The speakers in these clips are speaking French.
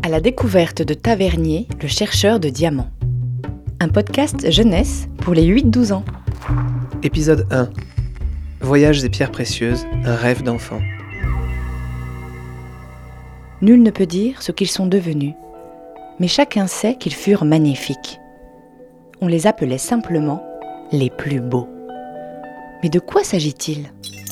À la découverte de Tavernier, le chercheur de diamants. Un podcast jeunesse pour les 8-12 ans. Épisode 1. Voyage des pierres précieuses, un rêve d'enfant. Nul ne peut dire ce qu'ils sont devenus, mais chacun sait qu'ils furent magnifiques. On les appelait simplement les plus beaux. Mais de quoi s'agit-il ?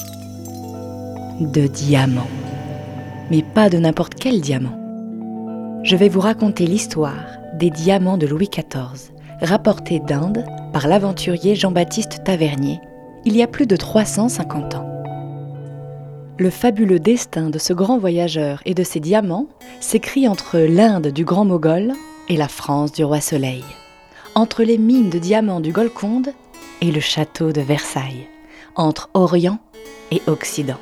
De diamants. Mais pas de n'importe quel diamant. Je vais vous raconter l'histoire des diamants de Louis XIV, rapportés d'Inde par l'aventurier Jean-Baptiste Tavernier, il y a plus de 350 ans. Le fabuleux destin de ce grand voyageur et de ses diamants s'écrit entre l'Inde du Grand Mogol et la France du Roi Soleil, entre les mines de diamants du Golconde et le château de Versailles, entre Orient et Occident.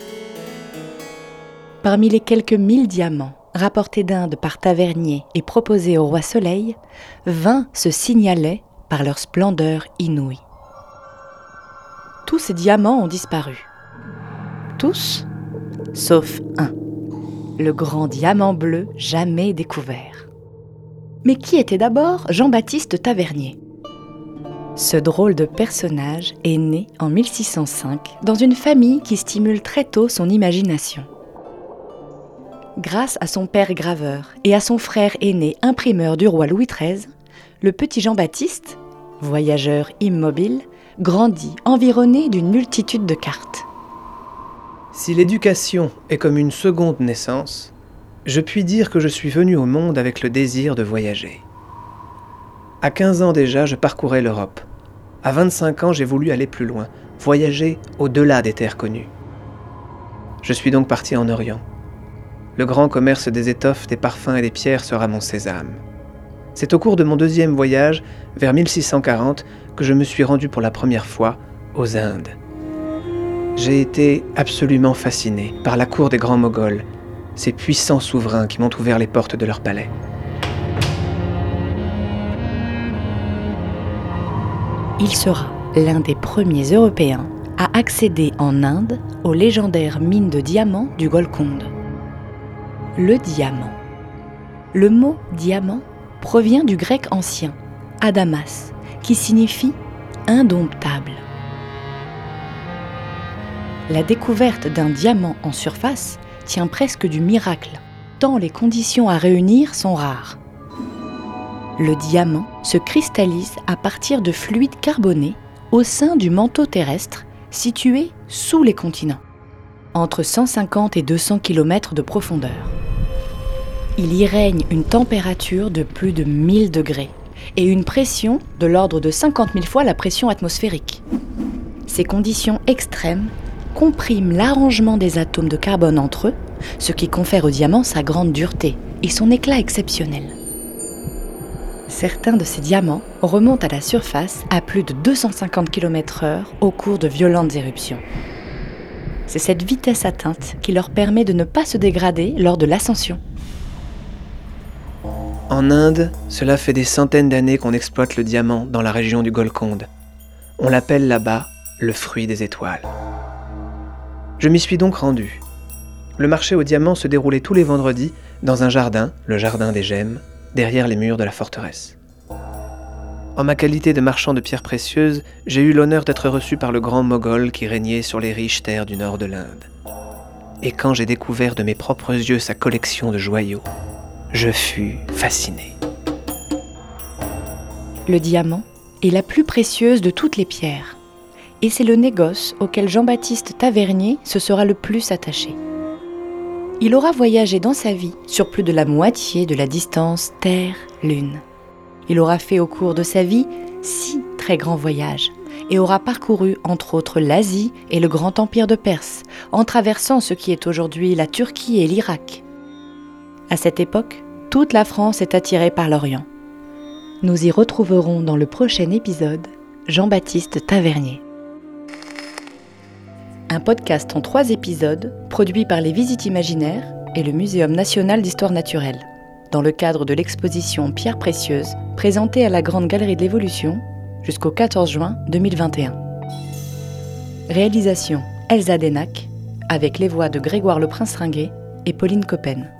Parmi les quelques 1000 diamants rapportés d'Inde par Tavernier et proposés au Roi Soleil, 20 se signalaient par leur splendeur inouïe. Tous ces diamants ont disparu. Tous, sauf un, le grand diamant bleu jamais découvert. Mais qui était d'abord Jean-Baptiste Tavernier ? Ce drôle de personnage est né en 1605 dans une famille qui stimule très tôt son imagination. Grâce à son père graveur et à son frère aîné imprimeur du roi Louis XIII, le petit Jean-Baptiste, voyageur immobile, grandit environné d'une multitude de cartes. Si l'éducation est comme une seconde naissance, je puis dire que je suis venu au monde avec le désir de voyager. À 15 ans déjà, je parcourais l'Europe. À 25 ans, j'ai voulu aller plus loin, voyager au-delà des terres connues. Je suis donc parti en Orient. Le grand commerce des étoffes, des parfums et des pierres sera mon sésame. C'est au cours de mon deuxième voyage, vers 1640, que je me suis rendu pour la première fois aux Indes. J'ai été absolument fasciné par la cour des grands Moghols, ces puissants souverains qui m'ont ouvert les portes de leur palais. Il sera l'un des premiers Européens à accéder en Inde aux légendaires mines de diamants du Golconde. Le diamant. Le mot « diamant » provient du grec ancien « adamas » qui signifie « indomptable ». La découverte d'un diamant en surface tient presque du miracle, tant les conditions à réunir sont rares. Le diamant se cristallise à partir de fluides carbonés au sein du manteau terrestre situé sous les continents, entre 150 et 200 km de profondeur. Il y règne une température de plus de 1000 degrés et une pression de l'ordre de 50 000 fois la pression atmosphérique. Ces conditions extrêmes compriment l'arrangement des atomes de carbone entre eux, ce qui confère au diamant sa grande dureté et son éclat exceptionnel. Certains de ces diamants remontent à la surface à plus de 250 km/h au cours de violentes éruptions. C'est cette vitesse atteinte qui leur permet de ne pas se dégrader lors de l'ascension. En Inde, cela fait des centaines d'années qu'on exploite le diamant dans la région du Golconde. On l'appelle là-bas le fruit des étoiles. Je m'y suis donc rendu. Le marché aux diamants se déroulait tous les vendredis dans un jardin, le jardin des gemmes, derrière les murs de la forteresse. En ma qualité de marchand de pierres précieuses, j'ai eu l'honneur d'être reçu par le grand Moghol qui régnait sur les riches terres du nord de l'Inde. Et quand j'ai découvert de mes propres yeux sa collection de joyaux, je fus fasciné. Le diamant est la plus précieuse de toutes les pierres. Et c'est le négoce auquel Jean-Baptiste Tavernier se sera le plus attaché. Il aura voyagé dans sa vie sur plus de la moitié de la distance Terre-Lune. Il aura fait au cours de sa vie 6 très grands voyages et aura parcouru entre autres l'Asie et le grand empire de Perse, en traversant ce qui est aujourd'hui la Turquie et l'Irak. À cette époque, toute la France est attirée par l'Orient. Nous y retrouverons dans le prochain épisode Jean-Baptiste Tavernier. Un podcast en 3 épisodes, produit par les Visites Imaginaires et le Muséum national d'histoire naturelle, dans le cadre de l'exposition Pierres précieuses, présentée à la Grande Galerie de l'Évolution jusqu'au 14 juin 2021. Réalisation Elsa Denac, avec les voix de Grégoire Le Prince-Ringuet et Pauline Coppen.